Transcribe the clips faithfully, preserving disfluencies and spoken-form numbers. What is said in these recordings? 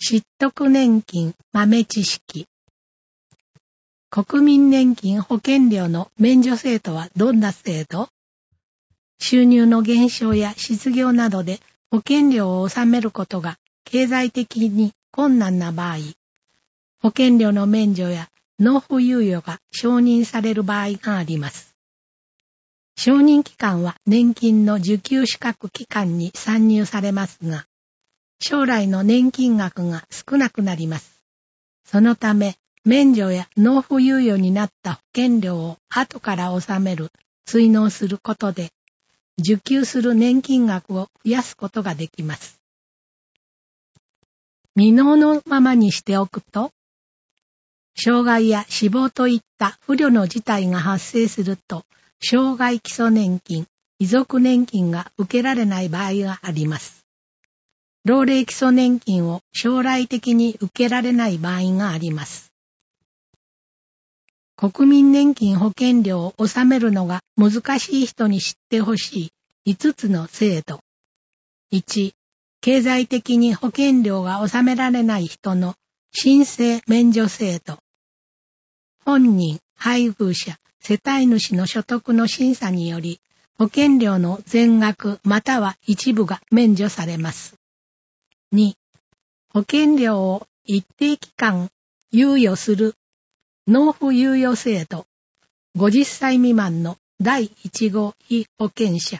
知得年金豆知識。国民年金保険料の免除制度はどんな制度？収入の減少や失業などで保険料を納めることが経済的に困難な場合、保険料の免除や納付猶予が承認される場合があります。承認期間は年金の受給資格期間に算入されますが、将来の年金額が少なくなります。そのため、免除や納付猶予になった保険料を後から納める、追納することで、受給する年金額を増やすことができます。未納のままにしておくと、障害や死亡といった不慮の事態が発生すると、障害基礎年金、遺族年金が受けられない場合があります。老齢基礎年金を将来的に受けられない場合があります。国民年金保険料を納めるのが難しい人に知ってほしいいつつの制度。いち、経済的に保険料が納められない人の申請免除制度。本人、配偶者、世帯主の所得の審査により、保険料の全額または一部が免除されます。に、保険料を一定期間猶予する納付猶予制度。ごじゅっさい未満のだいいち号被保険者。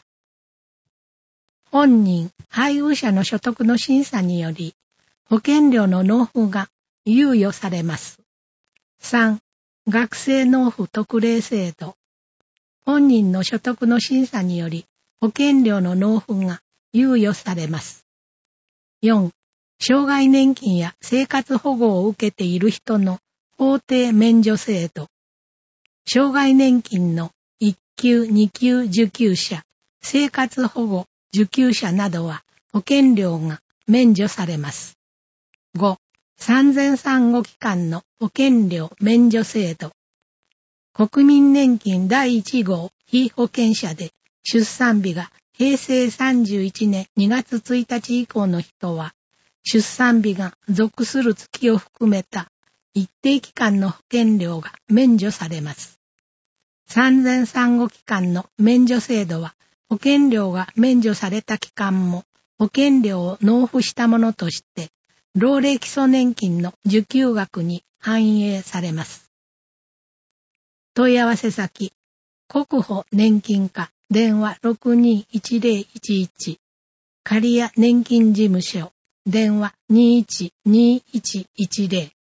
本人、配偶者の所得の審査により、保険料の納付が猶予されます。さん、学生納付特例制度。本人の所得の審査により、保険料の納付が猶予されます。よん、障害年金や生活保護を受けている人の法定免除制度。障害年金のいっ級、に級受給者、生活保護受給者などは保険料が免除されます。ご、産前産後期間の保険料免除制度。国民年金だいいち号被保険者で出産日がへいせいさんじゅういちねんにがつついたち以降の人は、出産日が属する月を含めた一定期間の保険料が免除されます。産前産後期間の免除制度は、保険料が免除された期間も保険料を納付したものとして、老齢基礎年金の受給額に反映されます。問い合わせ先、国保年金課電話 ろくにいちぜろいちいち、刈谷年金事務所電話 にいちにいちいちぜろ